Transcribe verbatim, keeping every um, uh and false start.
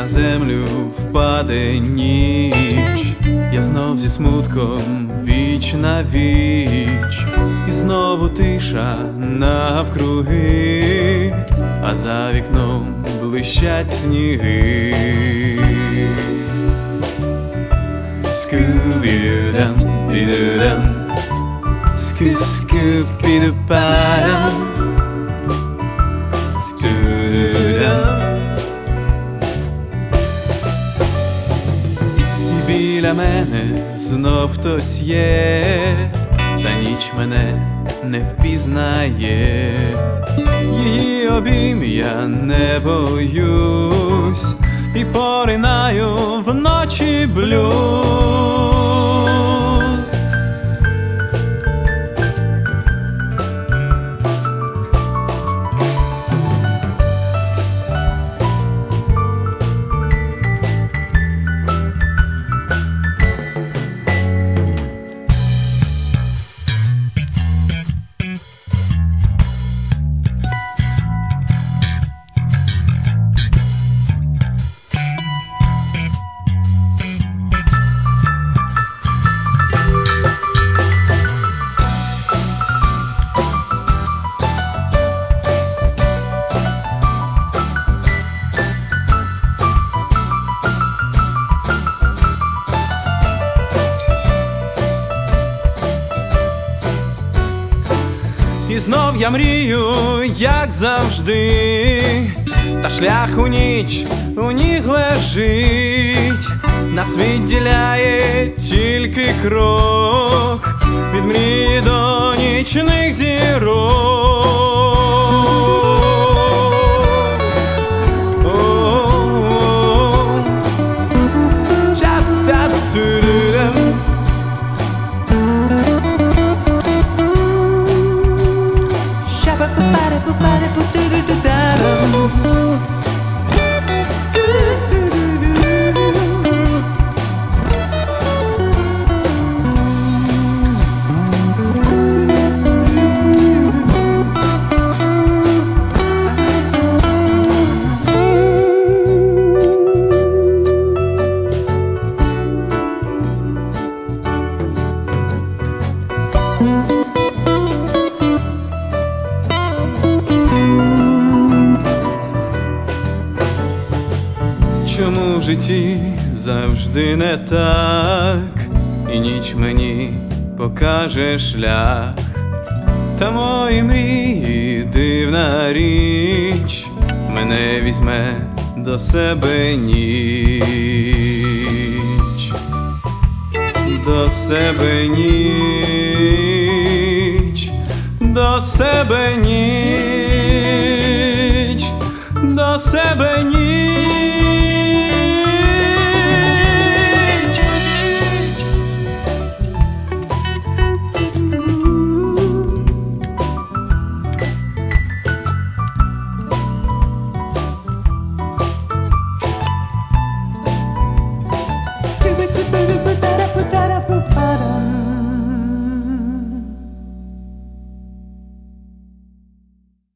на землю впаде ніч, я знов зі смутком віч на віч, і знову тиша навкруги, а за вікном блищать сніги. Скубі-дам, піду-дам, ску-ску-піду-падам, скубі-дам. І біля мене знов хтось є, та ніч мене не впізнає. Її обійм я не боюсь, і поринаю вночі блюз. І знов я мрію, як завжди, та шлях у ніч у ніг лежить. Нас відділяє тільки крок від мрії до нічних зірок. Чому в житті завжди не так, і ніч мені покаже шлях? Та мої мрії дивна річ, мене візьме до себе ніч, до себе ніч, до себе ніч, до себе ніч.